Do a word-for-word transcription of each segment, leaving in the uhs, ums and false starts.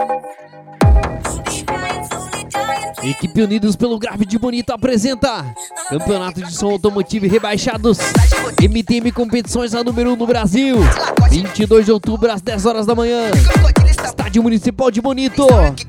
Equipe Unidos pelo Grave de Bonito apresenta Campeonato de Som Automotivo e Rebaixados M T M Competições a número um no Brasil, vinte e dois de outubro às dez horas da manhã, Estádio Municipal de Bonito.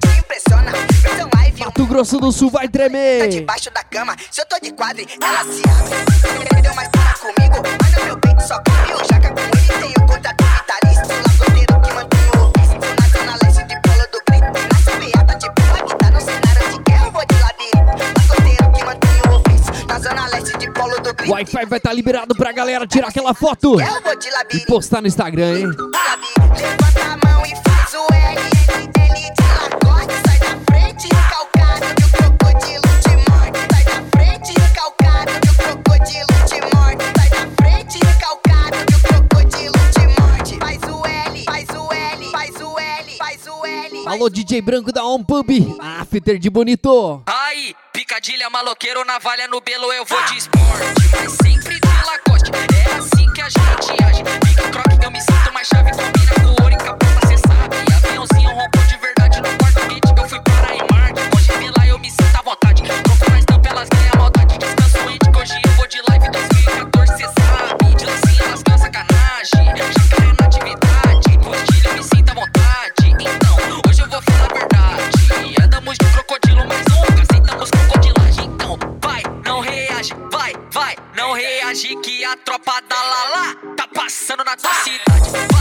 Mato Grosso do Sul vai tremer. Debaixo da cama, se eu tô de quadre, ela se abre. Deu mais para comigo, mas no meu peito só caminho. Jaca com ele, tem o contrato vitalício. Lagoteiro que mantém o ofício. Na zona leste de Polo do Grito. Na C B A tá tipo aqui, tá no cenário de guerra, eu vou de labirinto. Lagoteiro que mantém o ofício. Na zona leste de Polo do Grito. Wi-Fi vai estar liberado pra galera tirar aquela foto eu vou de labirinto. e postar no Instagram, hein? Levanta a mão e faz o L, L, L de Lacoste. Sai da frente, calcado, que o crocodilo te morde. Sai da frente, calcado, que o crocodilo te morde. Sai da frente, calcado, que o crocodilo te morde. Faz o L, faz o L, faz o L, faz o L. Alô, D J Branco da On Pub, After de Bonito. Aí, picadilha, maloqueiro, navalha no belo, eu vou de esporte, mas sempre de Lacoste. É assim que a gente age. Pique croque, eu me sinto mais chave. Combina com ouro e capota, cê sabe. Aviãozinho rompou de verdade no quarto hit. Eu fui para a Emark, hoje vi lá eu me sinto à vontade. Troco na estampa, elas ganham a maldade. Descanso índico, hoje eu vou de live dois mil e catorze, cê sabe. De lancinha, elas ganham sacanagem. Jacaré na atividade, postilha, eu me sinto à vontade. Então, hoje eu vou falar a verdade. Andamos de crocodilo, mas nunca aceitamos crocodilagem. Então, vai, não reage, vai, vai, não reage, que a tropa da Lala tá passando na tua cidade.